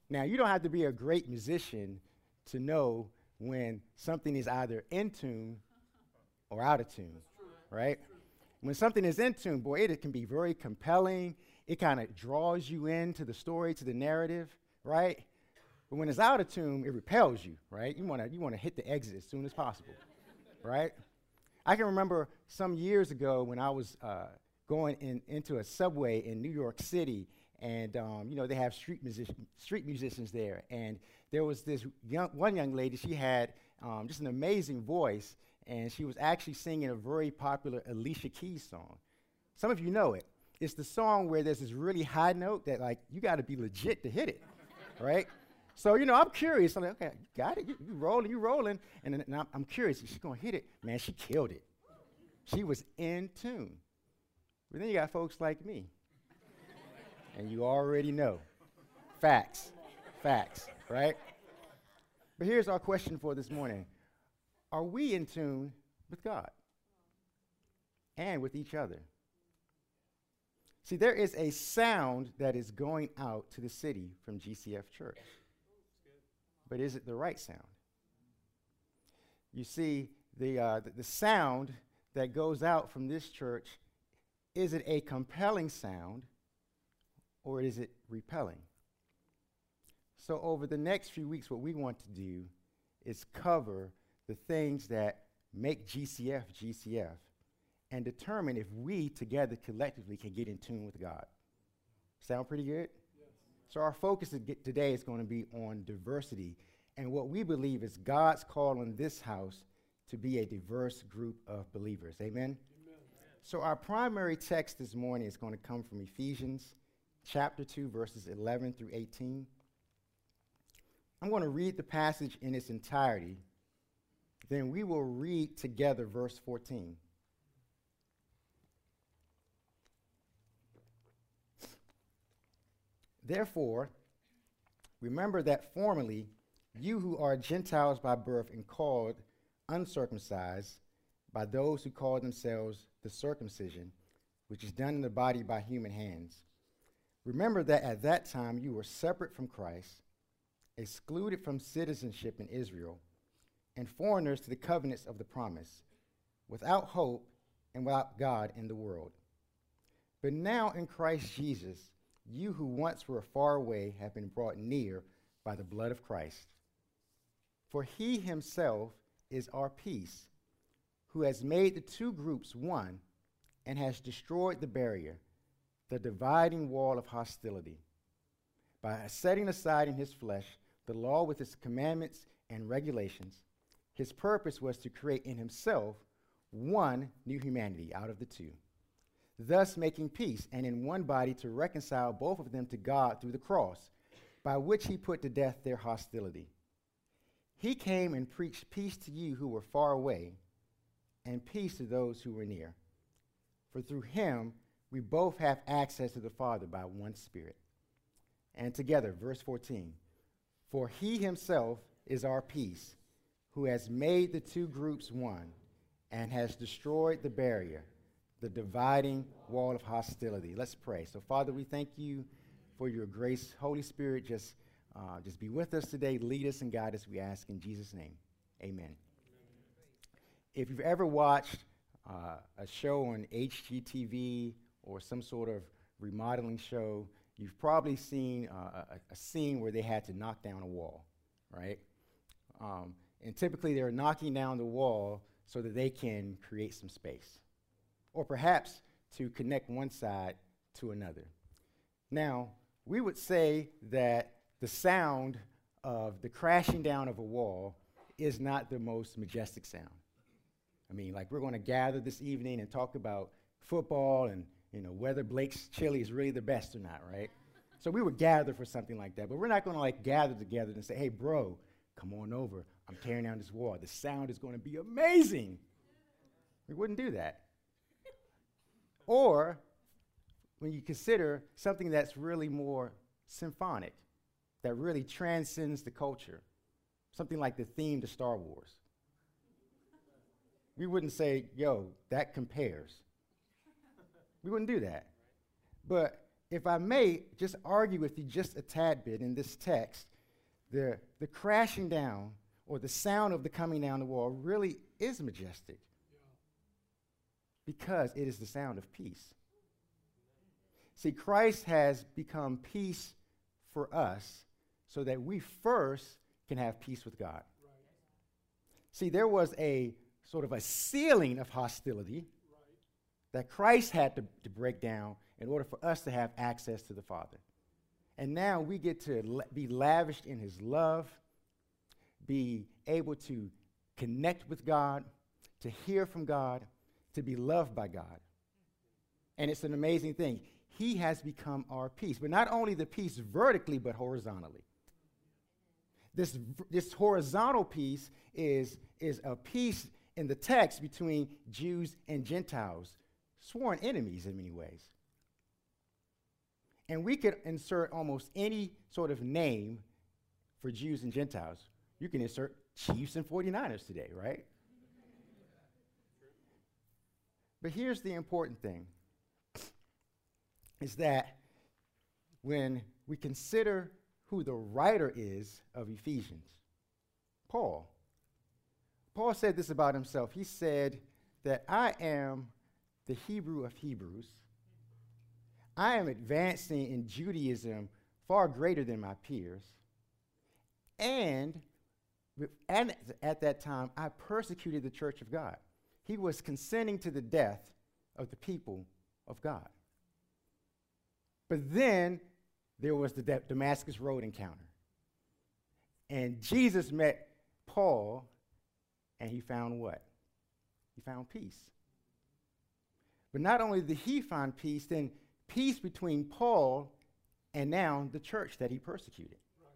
Now, you don't have to be a great musician to know when something is either in tune or out of tune, right? When something is in tune, boy, it can be very compelling. It kind of draws you into the story, to the narrative, right? But when it's out of tune, it repels you, right? You want to hit the exit as soon as possible, right? I can remember some years ago when I was going into a subway in New York City, and they have street musicians there, and there was this one young lady. She had just an amazing voice, and she was actually singing a very popular Alicia Keys song. Some of you know it. It's the song where there's this really high note that, like, you got to be legit to hit it, right? So, I'm curious. I'm like, okay, got it. You rolling. And then I'm curious. Is she going to hit it? Man, she killed it. She was in tune. But then you got folks like me. And you already know. Facts, right? But here's our question for this morning. Are we in tune with God and with each other? See, there is a sound that is going out to the city from GCF Church. But is it the right sound? You see, the sound that goes out from this church, is it a compelling sound or is it repelling? So over the next few weeks, what we want to do is cover the things that make GCF GCF and determine if we together collectively can get in tune with God. Sound pretty good? Yes. So our focus today is going to be on diversity and what we believe is God's call on this house to be a diverse group of believers. Amen? Amen. So our primary text this morning is going to come from Ephesians chapter 2, verses 11 through 18. I'm going to read the passage in its entirety. Then we will read together verse 14. Therefore, remember that formerly you who are Gentiles by birth and called uncircumcised by those who call themselves the circumcision, which is done in the body by human hands. Remember that at that time you were separate from Christ, excluded from citizenship in Israel, and foreigners to the covenants of the promise, without hope and without God in the world. But now in Christ Jesus, you who once were far away have been brought near by the blood of Christ. For he himself is our peace, who has made the two groups one and has destroyed the barrier, the dividing wall of hostility, by setting aside in his flesh the law with its commandments and regulations. His purpose was to create in himself one new humanity out of the two, thus making peace, and in one body to reconcile both of them to God through the cross, by which he put to death their hostility. He came and preached peace to you who were far away, and peace to those who were near. For through him we both have access to the Father by one Spirit. And together, verse 14, for he himself is our peace, who has made the two groups one, and has destroyed the barrier, the dividing wall of hostility. Let's pray. So, Father, we thank you for your grace. Holy Spirit, just be with us today. Lead us and guide us, we ask in Jesus' name. Amen. If you've ever watched a show on HGTV or some sort of remodeling show, you've probably seen a scene where they had to knock down a wall, right? And typically they're knocking down the wall so that they can create some space, or perhaps to connect one side to another. Now, we would say that the sound of the crashing down of a wall is not the most majestic sound. I mean, like, we're going to gather this evening and talk about football and, whether Blake's chili is really the best or not, right? So we would gather for something like that, but we're not going to, gather together and say, hey, bro, come on over. I'm tearing down this wall. The sound is going to be amazing. We wouldn't do that. Or when you consider something that's really more symphonic, that really transcends the culture, something like the theme to Star Wars. We wouldn't say, yo, that compares. We wouldn't do that. But if I may just argue with you just a tad bit in this text, the crashing down or the sound of the coming down the wall really is majestic because it is the sound of peace. See, Christ has become peace for us so that we first can have peace with God. See, there was a sort of a ceiling of hostility that Christ had to break down in order for us to have access to the Father. And now we get to be lavished in his love, be able to connect with God, to hear from God, to be loved by God. And it's an amazing thing. He has become our peace, but not only the peace vertically, but horizontally. This horizontal peace is a peace in the text between Jews and Gentiles, sworn enemies in many ways. And we could insert almost any sort of name for Jews and Gentiles. You can insert Chiefs and 49ers today, right? But here's the important thing, is that when we consider who the writer is of Ephesians, Paul said this about himself. He said that I am the Hebrew of Hebrews. I am advancing in Judaism far greater than my peers. And at that time, I persecuted the church of God. He was consenting to the death of the people of God. But then there was the Damascus Road encounter. And Jesus met Paul, and he found what? He found peace. But not only did he find peace, then peace between Paul and now the church that he persecuted. Right.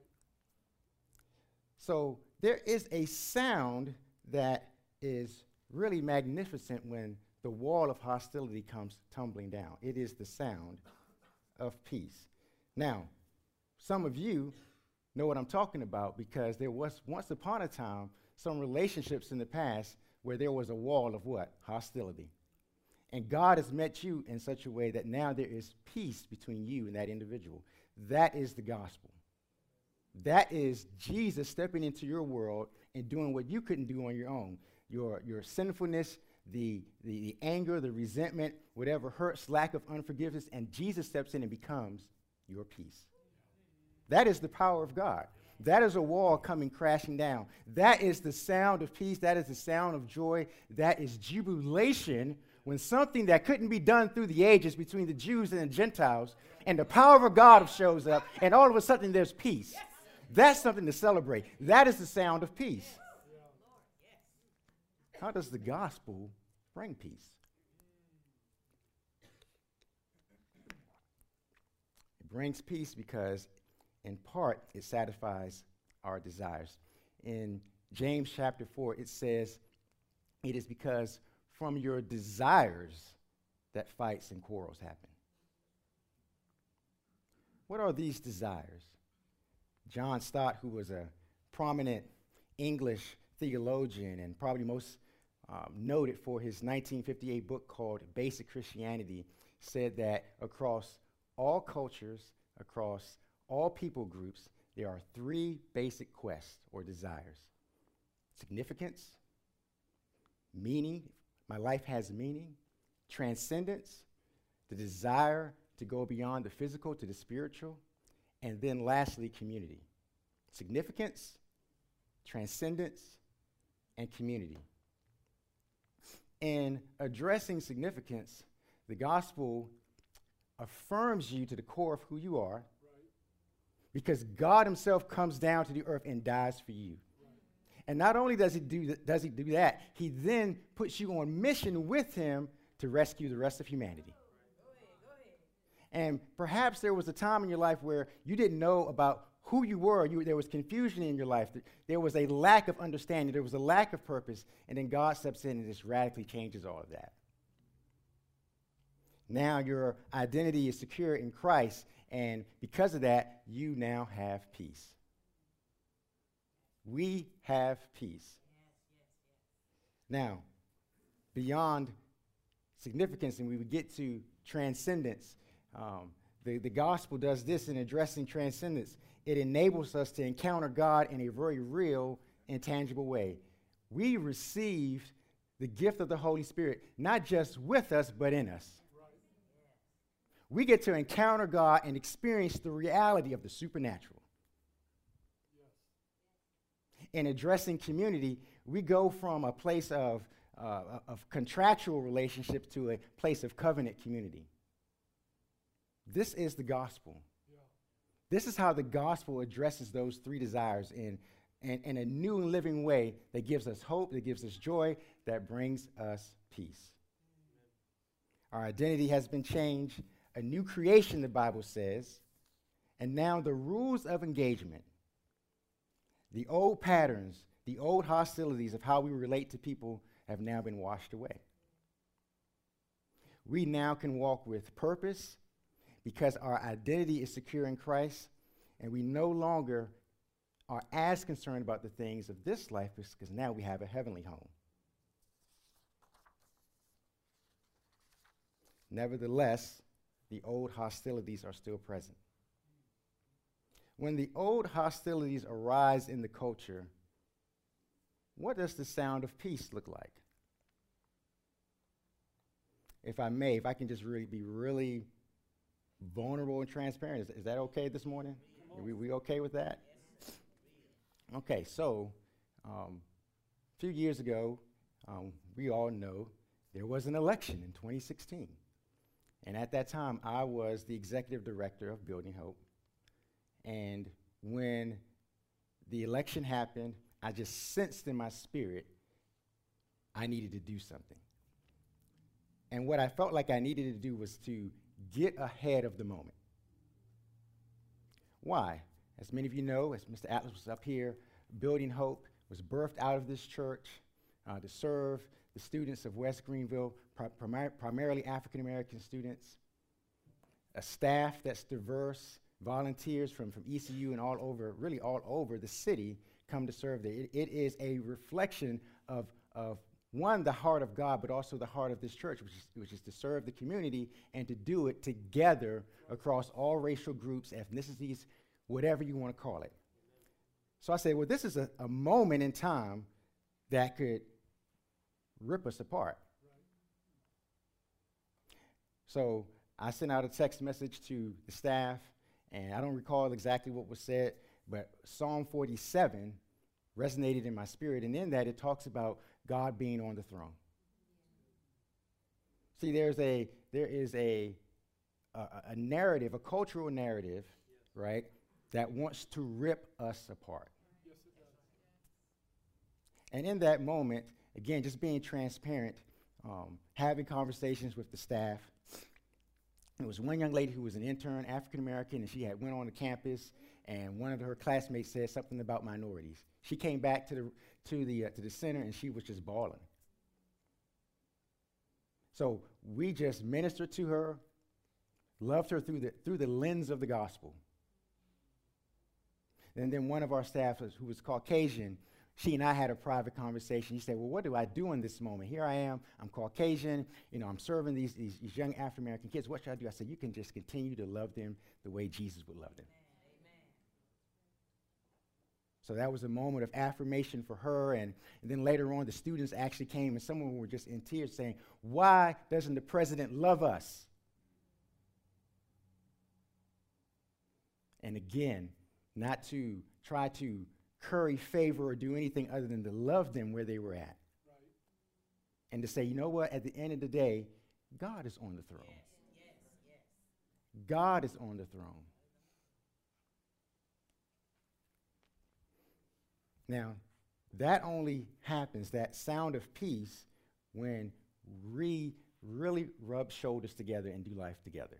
So there is a sound that is really magnificent when the wall of hostility comes tumbling down. It is the sound of peace. Now, some of you know what I'm talking about because there was once upon a time some relationships in the past where there was a wall of what? Hostility. And God has met you in such a way that now there is peace between you and that individual. That is the gospel. That is Jesus stepping into your world and doing what you couldn't do on your own. Your sinfulness, the anger, the resentment, whatever hurts, lack of unforgiveness, and Jesus steps in and becomes your peace. That is the power of God. That is a wall coming crashing down. That is the sound of peace. That is the sound of joy. That is jubilation when something that couldn't be done through the ages between the Jews and the Gentiles, and the power of God shows up, and all of a sudden there's peace. That's something to celebrate. That is the sound of peace. How does the gospel bring peace? It brings peace because, in part, it satisfies our desires. In James chapter 4, it says, it is because from your desires that fights and quarrels happen. What are these desires? John Stott, who was a prominent English theologian and probably most noted for his 1958 book called Basic Christianity, said that across all cultures, across all people groups, there are three basic quests or desires: significance, meaning, my life has meaning; transcendence, the desire to go beyond the physical to the spiritual; and then lastly, community. Significance, transcendence, and community. In addressing significance, the gospel affirms you to the core of who you are, because God himself comes down to the earth and dies for you. And not only does he do that, he then puts you on mission with him to rescue the rest of humanity. And perhaps there was a time in your life where you didn't know about who you were. There was confusion in your life. There was a lack of understanding. There was a lack of purpose. And then God steps in and just radically changes all of that. Now your identity is secure in Christ. And because of that, you now have peace. We have peace. Now, beyond significance, and we would get to transcendence, The gospel does this in addressing transcendence. It enables us to encounter God in a very real and tangible way. We received the gift of the Holy Spirit, not just with us, but in us. We get to encounter God and experience the reality of the supernatural. In addressing community, we go from a place of contractual relationships to a place of covenant community. This is the gospel. This is how the gospel addresses those three desires in a new and living way that gives us hope, that gives us joy, that brings us peace. Our identity has been changed, a new creation, the Bible says, and now the rules of engagement, the old patterns, the old hostilities of how we relate to people have now been washed away. We now can walk with purpose because our identity is secure in Christ, and we no longer are as concerned about the things of this life because now we have a heavenly home. Nevertheless, the old hostilities are still present. When the old hostilities arise in the culture, what does the sound of peace look like? If I can just be really vulnerable and transparent. Is that okay this morning? Are we okay with that? Okay, so a few years ago, we all know there was an election in 2016. And at that time, I was the executive director of Building Hope. And when the election happened, I just sensed in my spirit I needed to do something. And what I felt like I needed to do was to get ahead of the moment. Why? As many of you know, as Mr. Atlas was up here, Building Hope was birthed out of this church to serve the students of West Greenville, primarily African-American students, a staff that's diverse, volunteers from ECU and all over the city come to serve there. It is a reflection of one, the heart of God, but also the heart of this church, which is to serve the community and to do it together across all racial groups, ethnicities, whatever you want to call it. So I said, well, this is a moment in time that could rip us apart. So I sent out a text message to the staff, and I don't recall exactly what was said, but Psalm 47 resonated in my spirit, and in that it talks about God being on the throne. See, there is a narrative, a cultural narrative, right, that wants to rip us apart. Yes, it does. And in that moment, again, just being transparent, having conversations with the staff. There was one young lady who was an intern, African American, and she had went on the campus, and one of her classmates said something about minorities. She came back to the center, and she was just bawling. So we just ministered to her, loved her through the lens of the gospel. And then one of our staff, who was Caucasian, she and I had a private conversation. She said, well, what do I do in this moment? Here I am, I'm Caucasian, I'm serving these young African-American kids. What should I do? I said, you can just continue to love them the way Jesus would love them. Amen. So that was a moment of affirmation for her, and then later on, the students actually came, and some of them were just in tears saying, why doesn't the president love us? And again, not to try to curry favor or do anything other than to love them where they were at. Right. And to say, you know what, at the end of the day, God is on the throne. Yes. God is on the throne. Now, that only happens, that sound of peace, when we really rub shoulders together and do life together.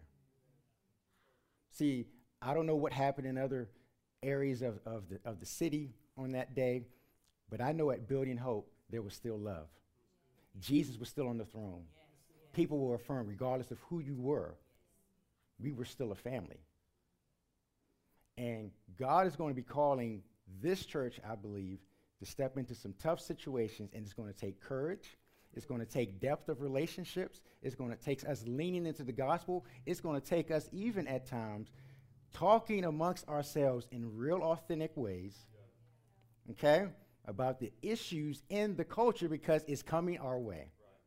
See, I don't know what happened in other areas of the city on that day, but I know at Building Hope, there was still love. Jesus was still on the throne. People were affirmed, regardless of who you were. We were still a family. And God is going to be calling this church, I believe, to step into some tough situations, and it's going to take courage, It's going to take depth of relationships. It's going to take us leaning into the gospel. It's going to take us even at times talking amongst ourselves in real authentic ways, okay, about the issues in the culture because it's coming our way.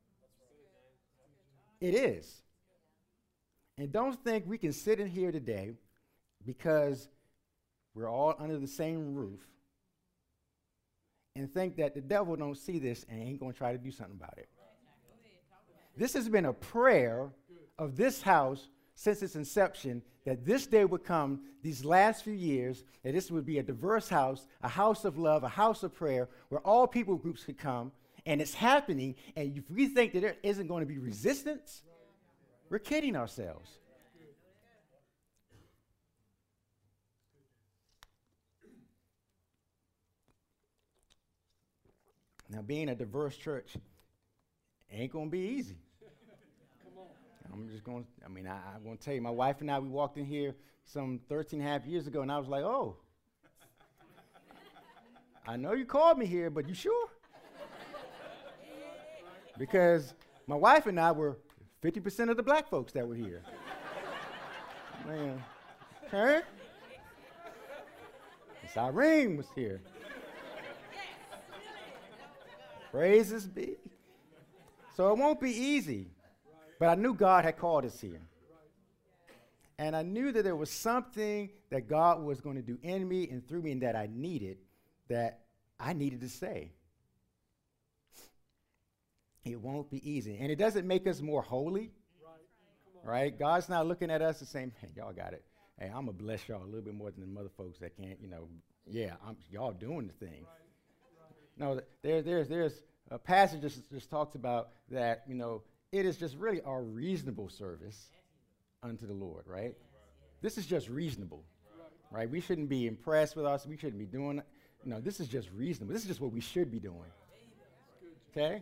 It is. And don't think we can sit in here today because we're all under the same roof and think that the devil don't see this and ain't going to try to do something about it. This has been a prayer of this house since its inception, that this day would come these last few years, that this would be a diverse house, a house of love, a house of prayer, where all people groups could come, and it's happening, and if we think that there isn't going to be resistance, we're kidding ourselves. Now, being a diverse church ain't going to be easy. I'm just going to, I'm going to tell you, my wife and I, we walked in here some 13 and a half years ago, and I was like, oh, I know you called me here, but you sure? Because my wife and I were 50% of the black folks that were here. Man, okay? Cyrene was here. Praises be. So it won't be easy. But I knew God had called us here. And I knew that there was something that God was going to do in me and through me and that I needed to say. It won't be easy. And it doesn't make us more holy. Right? God's not looking at us and saying, hey, y'all got it. Hey, I'm going to bless y'all a little bit more than the other folks that can't, y'all doing the thing. No, there's a passage that just talks about that, it is just really our reasonable service unto the Lord, right? This is just reasonable, right? We shouldn't be impressed with us. We shouldn't be doing it. No, this is just reasonable. This is just what we should be doing. Okay?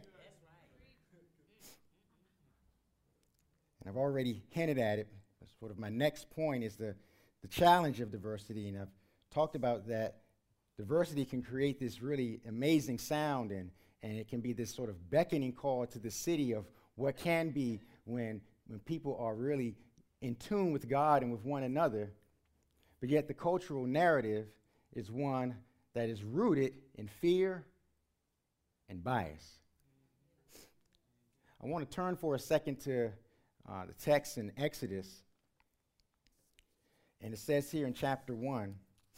And I've already hinted at it. Sort of my next point is the challenge of diversity, and I've talked about that diversity can create this really amazing sound, and it can be this sort of beckoning call to the city of what can be when people are really in tune with God and with one another. But yet the cultural narrative is one that is rooted in fear and bias. I want to turn for a second to the text in Exodus. And it says here in chapter 1,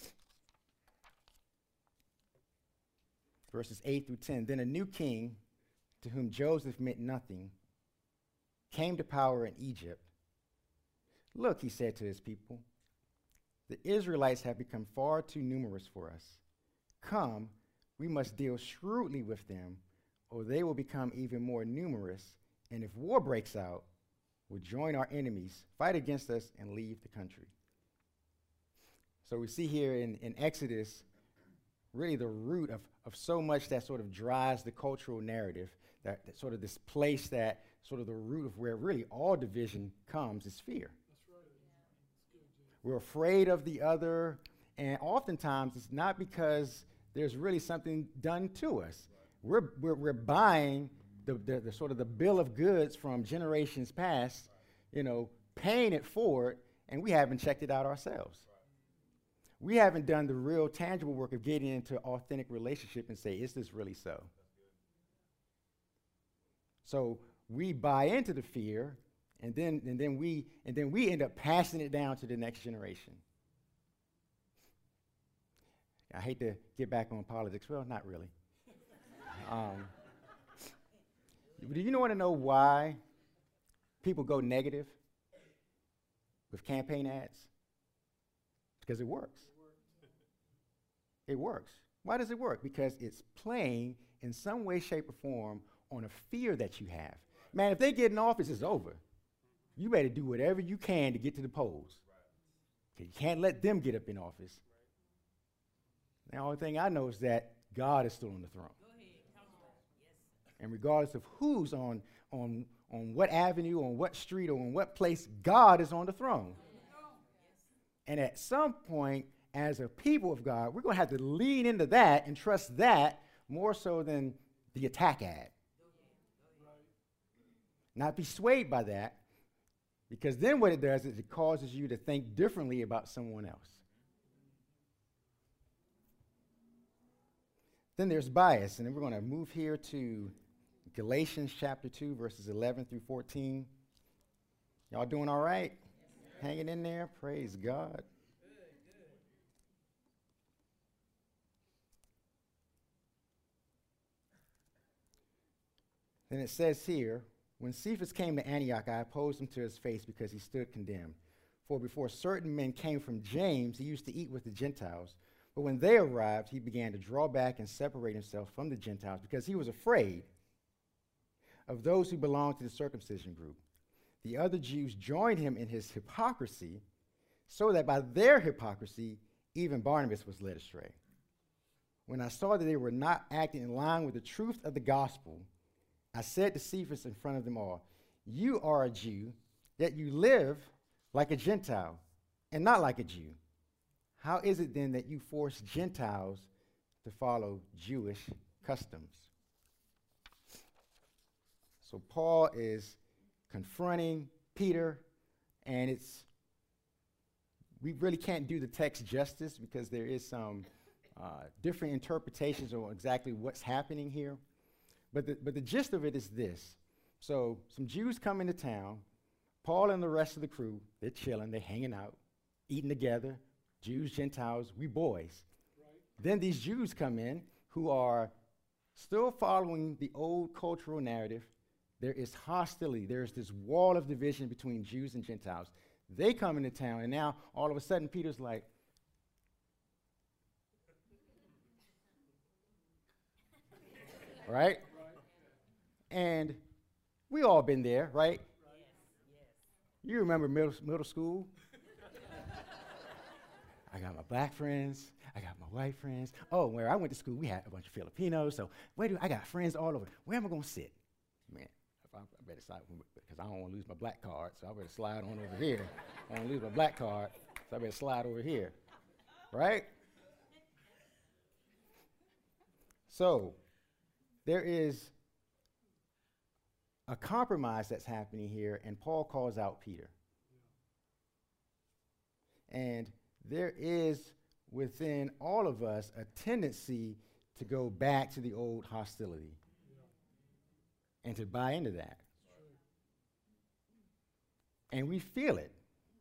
verses 8 through 10, then a new king, to whom Joseph meant nothing, came to power in Egypt. Look, he said to his people, the Israelites have become far too numerous for us. Come, we must deal shrewdly with them, or they will become even more numerous, and if war breaks out, will join our enemies, fight against us, and leave the country. So we see here in Exodus really the root of so much that sort of drives the cultural narrative, that sort of this place that sort of the root of where really all division comes is fear. That's right. Yeah. We're afraid of the other, and oftentimes it's not because there's really something done to us. Right. We're buying the sort of the bill of goods from generations past, paying it forward, and we haven't checked it out ourselves. Right. We haven't done the real tangible work of getting into authentic relationship and say, is this really so? So we buy into the fear, and then we end up passing it down to the next generation. I hate to get back on politics. Well, not really. Do you want to know why people go negative with campaign ads? Because it works. It works. Why does it work? Because it's playing in some way, shape, or form on a fear that you have. Man, if they get in office, it's over. You better do whatever you can to get to the polls. You can't let them get up in office. The only thing I know is that God is still on the throne. And regardless of who's on what avenue, on what street, or on what place, God is on the throne. And at some point, as a people of God, we're going to have to lean into that and trust that more so than the attack ad. Not be swayed by that, because then what it does is it causes you to think differently about someone else. Then there's bias, and then we're going to move here to Galatians chapter 2, verses 11 through 14. Y'all doing all right? Hanging in there? Praise God. Then it says here, when Cephas came to Antioch, I opposed him to his face because he stood condemned. For before certain men came from James, he used to eat with the Gentiles. But when they arrived, he began to draw back and separate himself from the Gentiles because he was afraid of those who belonged to the circumcision group. The other Jews joined him in his hypocrisy, so that by their hypocrisy, even Barnabas was led astray. When I saw that they were not acting in line with the truth of the gospel, I said to Cephas in front of them all, you are a Jew, yet you live like a Gentile and not like a Jew. How is it then that you force Gentiles to follow Jewish customs? So Paul is confronting Peter, and we really can't do the text justice because there is some different interpretations on exactly what's happening here. But the gist of it is this. So some Jews come into town. Paul and the rest of the crew, they're chilling, they're hanging out, eating together. Jews, Gentiles, we boys. Right. Then these Jews come in who are still following the old cultural narrative. There is hostility. There's this wall of division between Jews and Gentiles. They come into town, and now all of a sudden Peter's like, right? And we all been there, right? Yes. You remember middle school? I got my black friends. I got my white friends. Oh, where I went to school, we had a bunch of Filipinos. So I got friends all over. Where am I going to sit? Man, I better slide, because I don't want to lose my black card, so I better slide on over here. I don't want to lose my black card, so I better slide over here. Right? So there is a compromise that's happening here, and Paul calls out Peter. And there is within all of us a tendency to go back to the old hostility and to buy into that. And we feel it.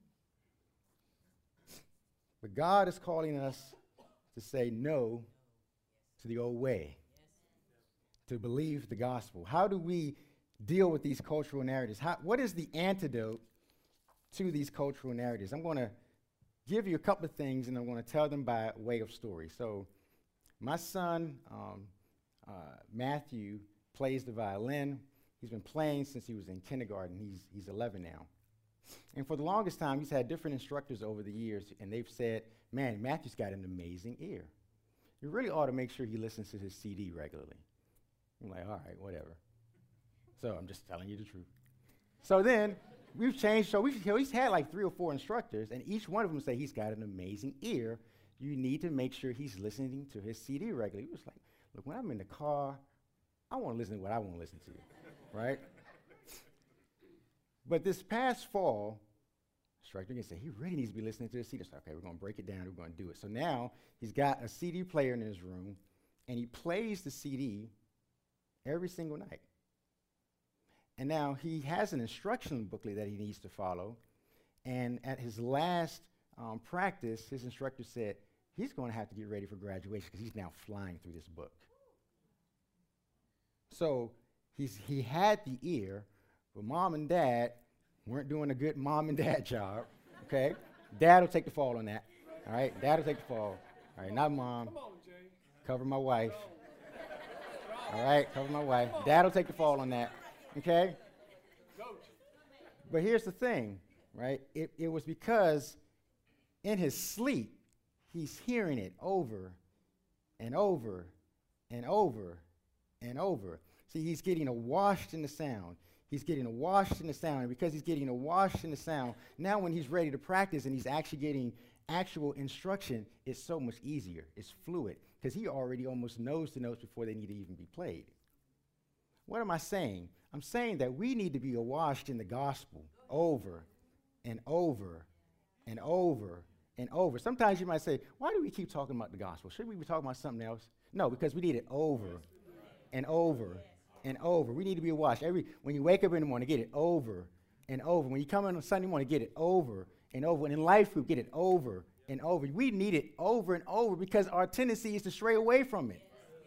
But God is calling us to say no to the old way, to believe the gospel. How do we deal with these cultural narratives? What is the antidote to these cultural narratives? I'm going to give you a couple of things, and I'm going to tell them by way of story. So my son, Matthew, plays the violin. He's been playing since he was in kindergarten. He's 11 now. And for the longest time, he's had different instructors over the years, and they've said, man, Matthew's got an amazing ear. You really ought to make sure he listens to his CD regularly. I'm like, all right, whatever. So I'm just telling you the truth. So then we've changed. So he's had like 3 or 4 instructors, and each one of them say he's got an amazing ear. You need to make sure he's listening to his CD regularly. He was like, look, when I'm in the car, I want to listen to what I want to listen to, right? But this past fall, instructor again said he really needs to be listening to his CD. So, okay, we're going to break it down. We're going to do it. So now he's got a CD player in his room, and he plays the CD every single night. And now he has an instruction booklet that he needs to follow. And at his last practice, his instructor said he's going to have to get ready for graduation because he's now flying through this book. So he had the ear, but mom and dad weren't doing a good mom and dad job, okay? Dad will take the fall on that, all right? Dad will take the fall. All right, not mom. Come on, Jay. Cover my wife. All right, cover my wife. Dad will take the fall on that, okay? But here's the thing, right? It was because in his sleep, he's hearing it over and over and over and over. See, he's getting washed in the sound. He's getting washed in the sound. And because he's getting washed in the sound, now when he's ready to practice and he's actually getting actual instruction, it's so much easier. It's fluid because he already almost knows the notes before they need to even be played. What am I saying? I'm saying that we need to be washed in the gospel over and over and over and over. Sometimes you might say, why do we keep talking about the gospel? Shouldn't we be talking about something else? No, because we need it over and over and over. We need to be washed. When you wake up in the morning, get it over and over. When you come in on Sunday morning, get it over and over. And in life group, get it over and over. We need it over and over because our tendency is to stray away from it.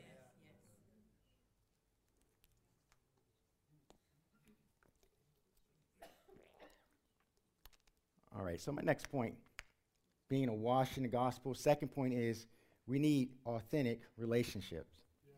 All right, so my next point, being awash in the gospel. Second point is we need authentic relationships.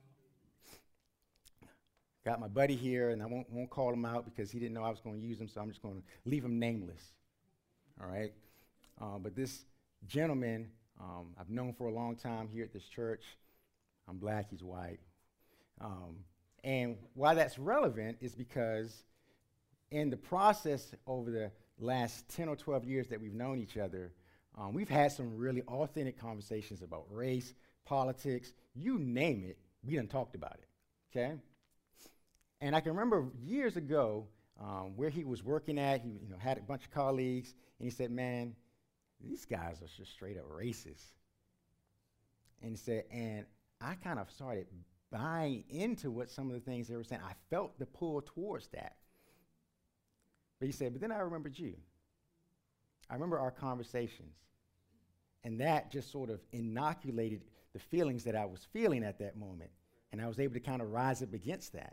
Got my buddy here, and I won't call him out because he didn't know I was going to use him, so I'm just going to leave him nameless. All right? But this gentleman, I've known for a long time here at this church. I'm black, he's white. And why that's relevant is because in the process over the last 10 or 12 years that we've known each other, we've had some really authentic conversations about race, politics, you name it, we done talked about it, okay? And I can remember years ago where he was working at, he had a bunch of colleagues, and he said, man, these guys are just straight up racist. And he said, and I kind of started buying into what some of the things they were saying. I felt the pull towards that. But he said, but then I remembered you. I remember our conversations. And that just sort of inoculated the feelings that I was feeling at that moment. And I was able to kind of rise up against that.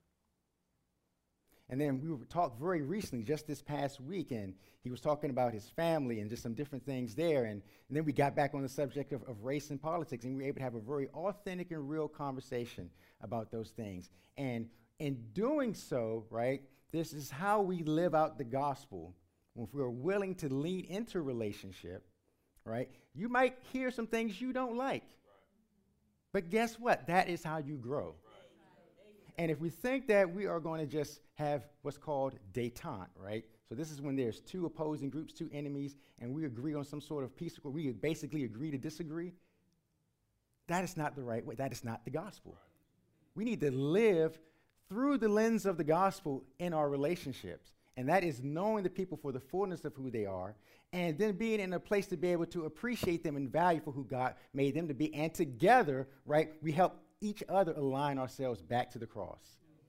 And then we talked very recently, just this past week, and he was talking about his family and just some different things there. And then we got back on the subject of race and politics, and we were able to have a very authentic and real conversation about those things. And in doing so, right, this is how we live out the gospel. If we're willing to lean into a relationship, right, you might hear some things you don't like. But guess what? That is how you grow. And if we think that we are going to just have what's called détente, right? So this is when there's two opposing groups, two enemies, and we agree on some sort of peace, or we basically agree to disagree. That is not the right way. That is not the gospel. We need to live through the lens of the gospel in our relationships. And that is knowing the people for the fullness of who they are, and then being in a place to be able to appreciate them and value for who God made them to be. And together, right, we help each other align ourselves back to the cross.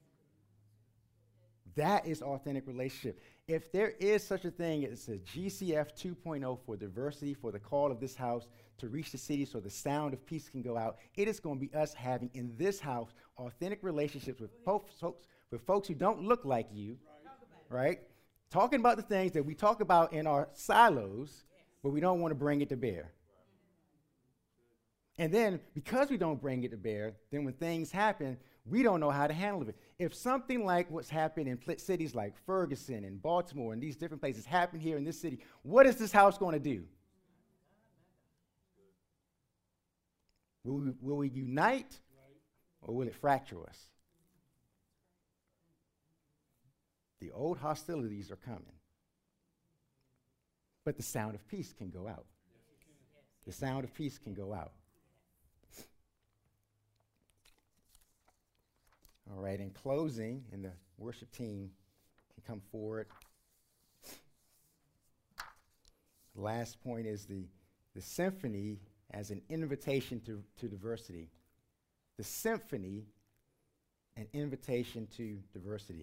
That is authentic relationship. If there is such a thing as a GCF 2.0 for diversity, for the call of this house to reach the city so the sound of peace can go out, it is going to be us having in this house authentic relationships with folks who don't look like you, right? Talking about the things that we talk about in our silos, but we don't want to bring it to bear. And then, because we don't bring it to bear, then when things happen, we don't know how to handle it. If something like what's happened in cities like Ferguson and Baltimore and these different places happen here in this city, what is this house going to do? Will we unite, or will it fracture us? The old hostilities are coming. But the sound of peace can go out. The sound of peace can go out. All right, in closing, and the worship team can come forward. Last point is the symphony as an invitation to diversity. The symphony, an invitation to diversity.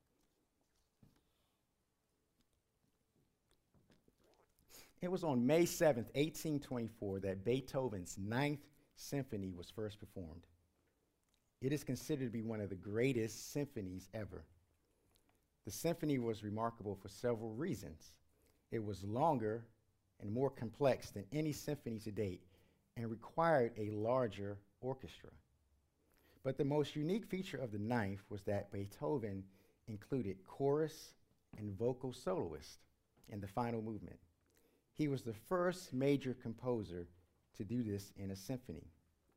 It was on May 7th, 1824, that Beethoven's Ninth Symphony was first performed. It is considered to be one of the greatest symphonies ever. The symphony was remarkable for several reasons. It was longer and more complex than any symphony to date and required a larger orchestra. But the most unique feature of the Ninth was that Beethoven included chorus and vocal soloist in the final movement. He was the first major composer to do this in a symphony.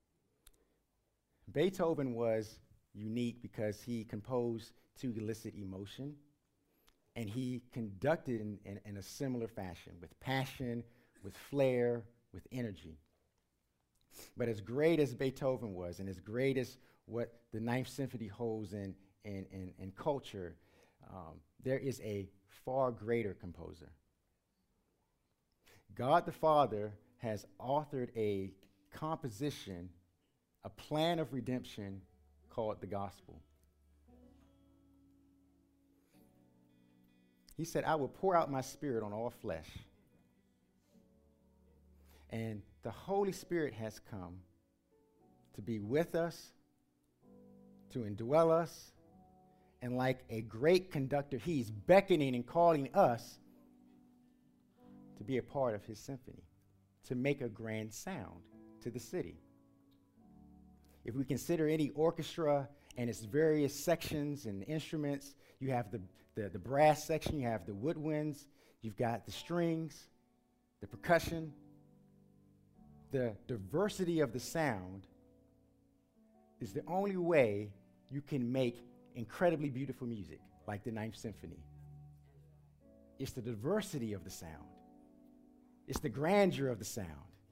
Beethoven was unique because he composed to elicit emotion, and he conducted in a similar fashion, with passion, with flair, with energy. But as great as Beethoven was, and as great as what the Ninth Symphony holds in and culture, there is a far greater composer. God the Father has authored a composition, a plan of redemption called the gospel. He said, I will pour out my spirit on all flesh. And the Holy Spirit has come to be with us, to indwell us, and like a great conductor, he's beckoning and calling us to be a part of his symphony, to make a grand sound to the city. If we consider any orchestra and its various sections and instruments, you have the brass section, you have the woodwinds, you've got the strings, the percussion. The diversity of the sound is the only way you can make incredibly beautiful music, like the Ninth Symphony. It's the diversity of the sound. It's the grandeur of the sound.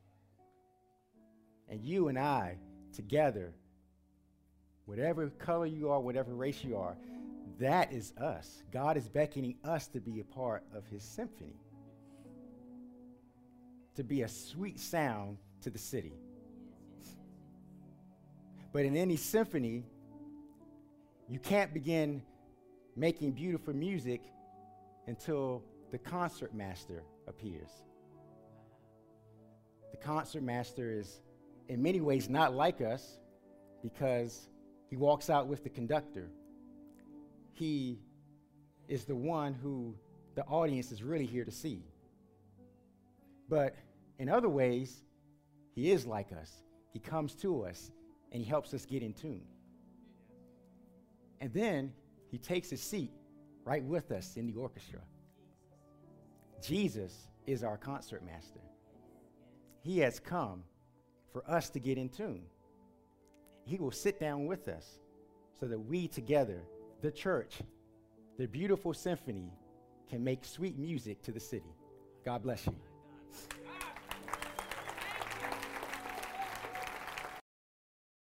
And you and I, together, whatever color you are, whatever race you are, that is us. God is beckoning us to be a part of his symphony, to be a sweet sound to the city. But in any symphony, you can't begin making beautiful music until the concert master appears. The concert master is in many ways not like us because he walks out with the conductor. He is the one who the audience is really here to see. But in other ways, he is like us. He comes to us and he helps us get in tune. And then he takes his seat right with us in the orchestra. Jesus is our concert master. He has come for us to get in tune. He will sit down with us so that we together, the church, the beautiful symphony, can make sweet music to the city. God bless you.